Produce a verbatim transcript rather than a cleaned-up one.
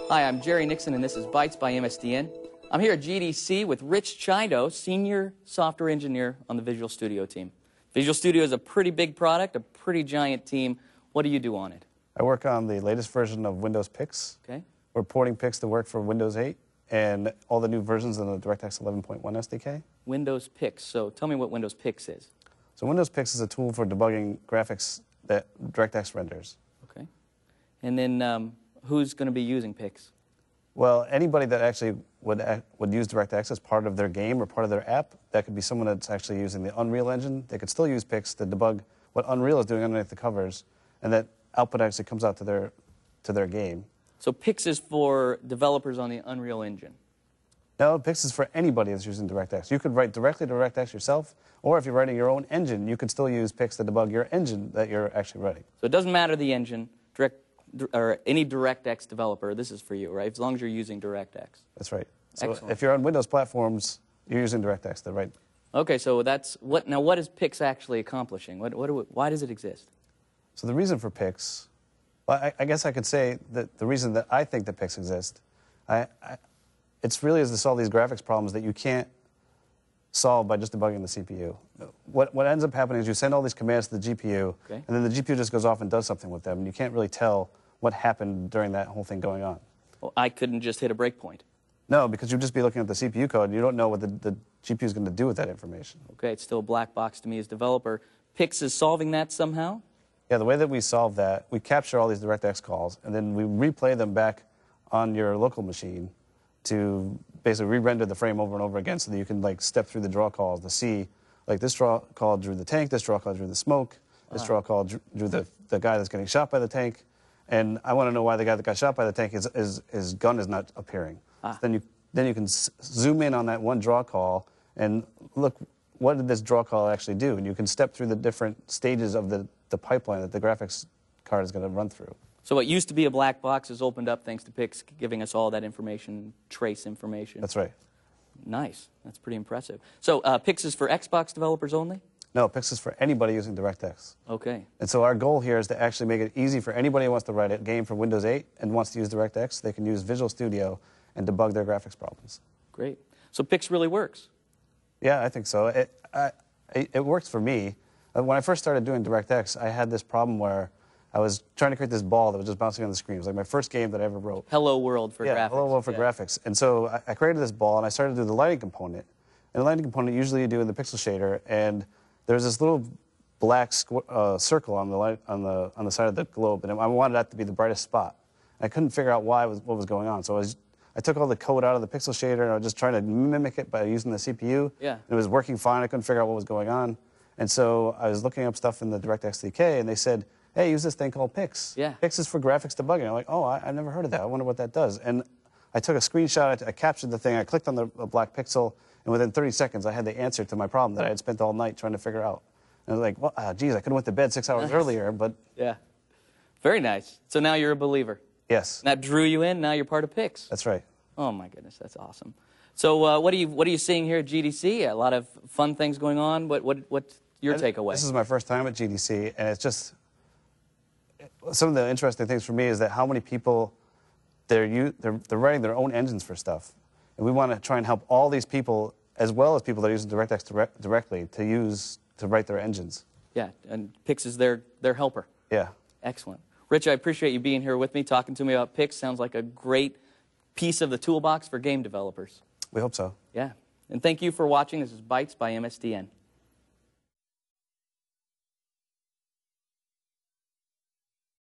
Hi, I'm Jerry Nixon, and this is Bytes by M S D N. I'm here at G D C with Rich Chido, Senior Software Engineer on the Visual Studio team. Visual Studio is a pretty big product, a pretty giant team. What do you do on it? I work on the latest version of Windows Pix. Okay. We're porting Pix to work for Windows eight and all the new versions of the DirectX eleven point one S D K. Windows Pix. So tell me what Windows Pix is. So Windows Pix is a tool for debugging graphics that DirectX renders. Okay. And then um, who's going to be using Pix? Well, anybody that actually would, act, would use DirectX as part of their game or part of their app, that could be someone that's actually using the Unreal Engine. They could still use Pix to debug what Unreal is doing underneath the covers, and that output actually comes out to their, to their game. So Pix is for developers on the Unreal Engine? No, Pix is for anybody that's using DirectX. You could write directly to DirectX yourself, or if you're writing your own engine, you could still use Pix to debug your engine that you're actually writing. So it doesn't matter the engine, direct, or any DirectX developer, this is for you, right? As long as you're using DirectX. That's right. So Excellent. If you're on Windows platforms, you're using DirectX, the right. Okay, so that's what. Now, what is Pix actually accomplishing? What, what do we, why does it exist? So the reason for Pix, well, I, I guess I could say that the reason that I think that Pix exists, I, I, it's really is to solve these graphics problems that you can't solve by just debugging the C P U. What, what ends up happening is you send all these commands to the G P U, okay. and then the G P U just goes off and does something with them, and you can't really tell what happened during that whole thing going on. Well, I couldn't just hit a breakpoint. No, because you'd just be looking at the C P U code, and you don't know what the, the G P U is going to do with that information. Okay, it's still a black box to me as a developer. Pix is solving that somehow? Yeah, the way that we solve that, we capture all these DirectX calls, and then we replay them back on your local machine to basically re-render the frame over and over again so that you can like step through the draw calls to see, like this draw call drew the tank, this draw call drew the smoke, this ah. draw call drew, drew the, the guy that's getting shot by the tank, and I want to know why the guy that got shot by the tank, is, is, his gun is not appearing. Ah. So then you, then you can s zoom in on that one draw call and look, what did this draw call actually do? And you can step through the different stages of the, the pipeline that the graphics card is going to run through. So what used to be a black box is opened up thanks to Pix, giving us all that information, trace information. That's right. Nice. That's pretty impressive. So uh, Pix is for Xbox developers only? No, Pix is for anybody using DirectX. Okay. And so our goal here is to actually make it easy for anybody who wants to write a game for Windows eight and wants to use DirectX. They can use Visual Studio and debug their graphics problems. Great. So Pix really works? Yeah, I think so. It, I, it works for me. When I first started doing DirectX, I had this problem where I was trying to create this ball that was just bouncing on the screen. It was like my first game that I ever wrote. Hello World for yeah, graphics. Hello World for yeah. graphics. And so I, I created this ball, and I started to do the lighting component. And the lighting component usually you do in the pixel shader, and there's this little black uh, circle on the, light, on, the, on the side of the globe, and I wanted that to be the brightest spot. And I couldn't figure out why was, what was going on. So I, was, I took all the code out of the pixel shader, and I was just trying to mimic it by using the C P U. Yeah. And it was working fine. I couldn't figure out what was going on. And so I was looking up stuff in the DirectX S D K, and they said, hey, use this thing called Pix. Yeah. Pix is for graphics debugging. I'm like, oh, I, I've never heard of that. I wonder what that does. And I took a screenshot, I, I captured the thing, I clicked on the black pixel, and within thirty seconds, I had the answer to my problem that I had spent all night trying to figure out. And I was like, well, ah, geez, I could have went to bed six hours earlier, but... Yeah. Very nice. So now you're a believer. Yes. That drew you in, now you're part of Pix. That's right. Oh, my goodness, that's awesome. So uh, what, are you, what are you seeing here at G D C? A lot of fun things going on. What, what, what's your and takeaway? This is my first time at G D C, and it's just... Some of the interesting things for me is that how many people, they're, they're, they're writing their own engines for stuff. And we want to try and help all these people, as well as people that are using DirectX direct, directly, to use, to write their engines. Yeah, and Pix is their, their helper. Yeah. Excellent. Rich, I appreciate you being here with me, talking to me about Pix. Sounds like a great piece of the toolbox for game developers. We hope so. Yeah. And thank you for watching. This is Bytes by M S D N.